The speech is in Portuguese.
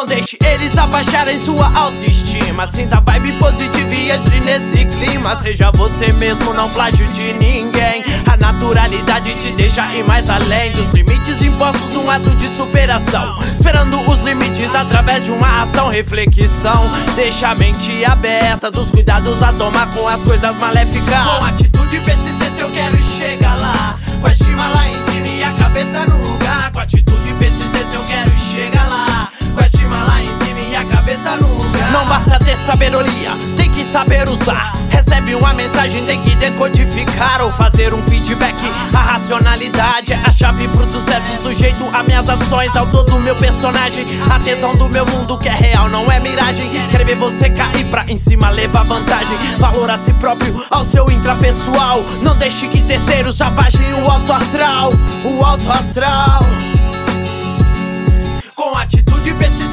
Não deixe eles abaixarem sua autoestima. Sinta vibe positiva e entre nesse clima. Seja você mesmo, não plágio de ninguém. A naturalidade te deixa ir mais além dos limites impostos, um ato de superação. Esperando os limites através de uma ação, reflexão. Deixa a mente aberta dos cuidados a tomar com as coisas maléficas. Com atitude e persistência eu quero chegar lá, com a estima lá em cima e a cabeça no lugar. Com atitude e persistência eu quero chegar lá, com a estima lá em cima e a cabeça no lugar. Não basta ter sabedoria, tem que saber usar. Recebe uma mensagem, tem que decodificar ou fazer um feedback. A racionalidade é a chave pro sucesso, sujeito a minhas ações, ao todo meu personagem. A tesão do meu mundo que é real, não é miragem. Quero ver você cair pra em cima levar vantagem. Valor a si próprio, ao seu intrapessoal. Não deixe que terceiros já baixem o alto astral. O alto astral. Com atitude e persistência